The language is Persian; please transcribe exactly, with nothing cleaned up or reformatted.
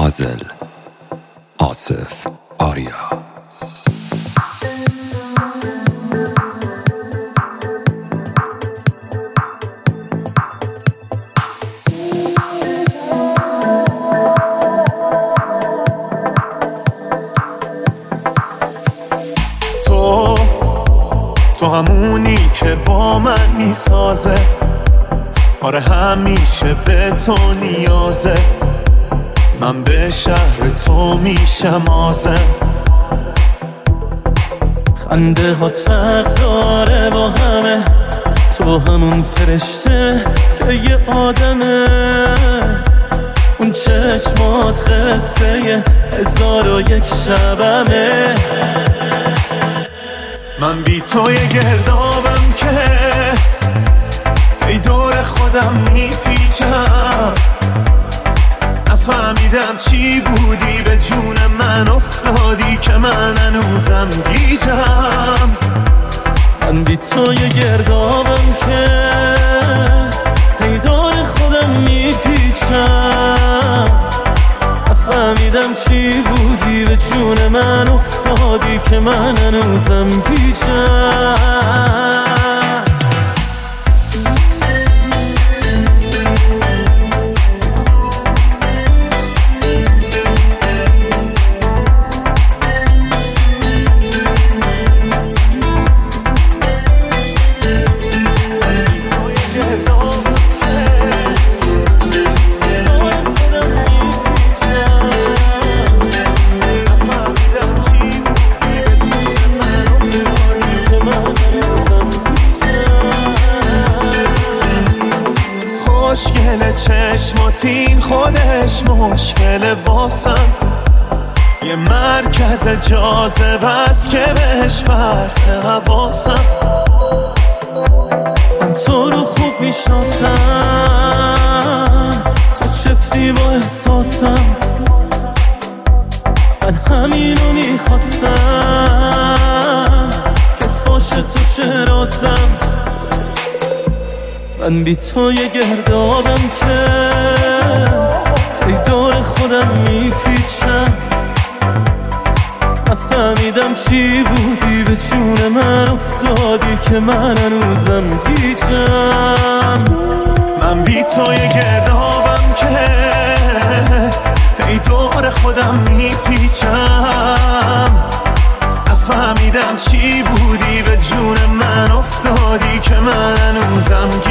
پازل آصف آریا. تو تو همونی که با من میسازه، آره همیشه به تو نیازه. من به شهر تو میشم آزم. خنده هات فرق داره با همه، تو همون فرشته که یه آدمه. اون چشمات قصه هزار و یک شبمه. من بی تو یه گردابم که ای دور خودم میپیچم. نفهمیدم چی بودی به جون من افتادی که من هنوزم گیجم. من بی تو یه گردابم که ای دور خودم میپیچم. نفهمیدم چی بودی به جون من افتادی که من هنوزم گیجم. خوشگل چشماتین خودش مشکل واسم. یه مرکز جاذبه است که بهش پرت حواسم. من تو رو خوب میشناسم، تو چفتی با احساسم. من همینو میخواستم که فاش تو چه رازم. من بی تو یه گردابم که ای دور خودم میپیچم. نفهمیدم چی بودی به جون من افتادی که من هنوزم گیجم. من بی تو یه گردابم که ای دور خودم میپیچم. نفهمیدم چی بودی به جون من افتادی که من هنوزم